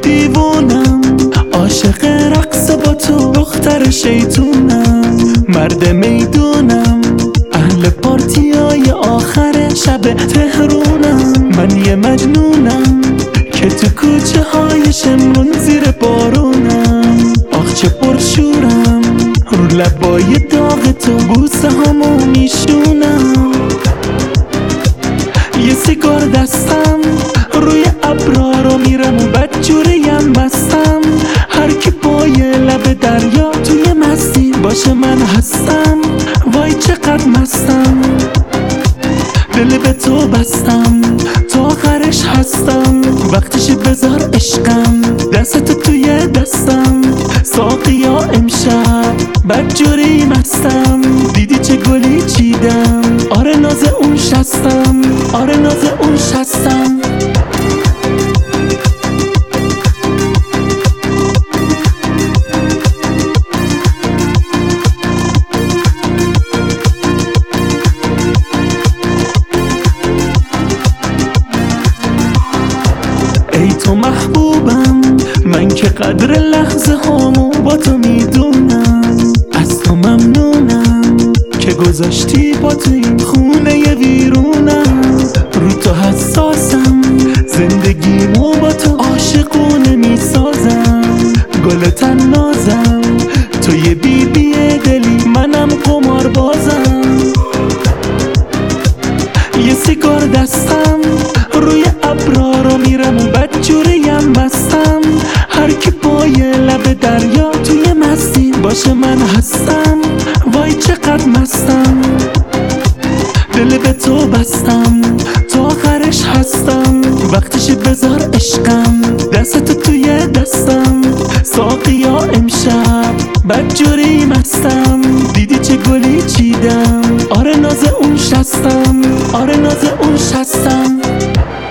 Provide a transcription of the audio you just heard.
دیوونم، عاشق رقص با تو، دختر شیطونم، مرد میدونم، اهل پارتیای آخر شب تهرونم. من یه مجنونم که تو کوچه های شمرون زیر بارونم. آخ چه پرشورم، رو لبای داغ تو بوسه همو میشونم. یه سیگار دستم، روی ابرا رو میرم و بدجوریم مستم. هر کی پای لب دریا توی مستی باشه من هستم. وای چقدر مستم، دل به تو بستم، تا آخرش هستم. وقتش بذار عشقم، دستتو توی دستم. ساقیا امشب بدجوری مستم، دیدی چه گلی چیدم. آره ناز اون شستم، آره ناز اون شستم. ای تو محبوبم، من که قدر لحظه هامو با تو میدونم. از تو ممنونم که گذاشتی با تو این خونه ویرونم. رو تو حساسم، زندگیمو با تو عاشقونه میسازم. گل تنازم، تو یه بیبی دلی، منم قمار بازم. یه سیگار دستم، روی ابرا رو میرم و بدجوریم مستم. هر کی پای لب دریا توی مستی باشه من هستم. وای چقدر مستم، دل به تو بستم، تا آخرش هستم. وقتش بذار عشقم، دستتو توی دستم. ساقیا امشب بدجوری مستم، دیدی چه گلی چیدم. آره ناز اون شستم، آره ناز اون شستم.